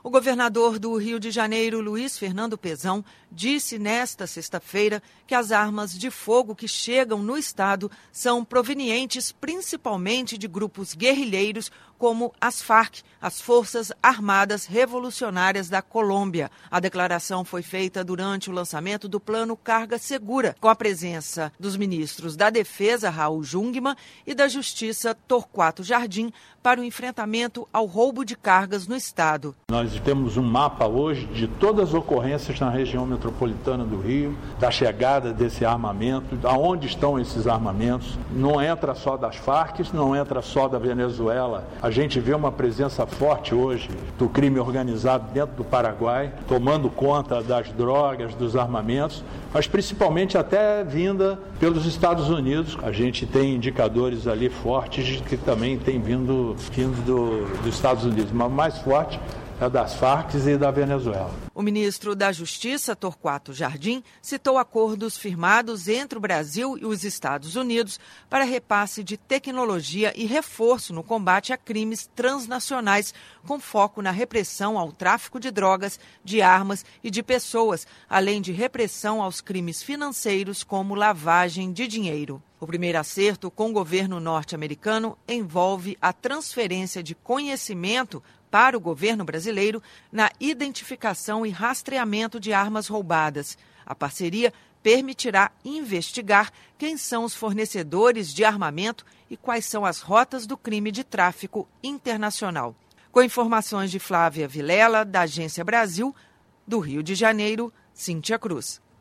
O governador do Rio de Janeiro, Luiz Fernando Pezão, disse nesta sexta-feira que as armas de fogo que chegam no estado são provenientes principalmente de grupos guerrilheiros como as Farc, as Forças Armadas Revolucionárias da Colômbia. A declaração foi feita durante o lançamento do Plano Carga Segura, com a presença dos ministros da Defesa, Raul Jungmann, e da Justiça, Torquato Jardim, para o enfrentamento ao roubo de cargas no estado. Nós temos um mapa hoje de todas as ocorrências na região metropolitana do Rio, da chegada desse armamento, aonde estão esses armamentos. Não entra só das Farc, não entra só da Venezuela. A gente vê uma presença forte hoje do crime organizado dentro do Paraguai, tomando conta das drogas, dos armamentos, mas principalmente até vinda pelos Estados Unidos. A gente tem indicadores ali fortes de que também tem vindo dos Estados Unidos, mas o mais forte é das Farc e da Venezuela. O ministro da Justiça, Torquato Jardim, citou acordos firmados entre o Brasil e os Estados Unidos para repasse de tecnologia e reforço no combate a crimes transnacionais, com foco na repressão ao tráfico de drogas, de armas e de pessoas, além de repressão aos crimes financeiros como lavagem de dinheiro. O primeiro acerto com o governo norte-americano envolve a transferência de conhecimento para o governo brasileiro na identificação e rastreamento de armas roubadas. A parceria permitirá investigar quem são os fornecedores de armamento e quais são as rotas do crime de tráfico internacional. Com informações de Flávia Vilela, da Agência Brasil, do Rio de Janeiro, Cíntia Cruz.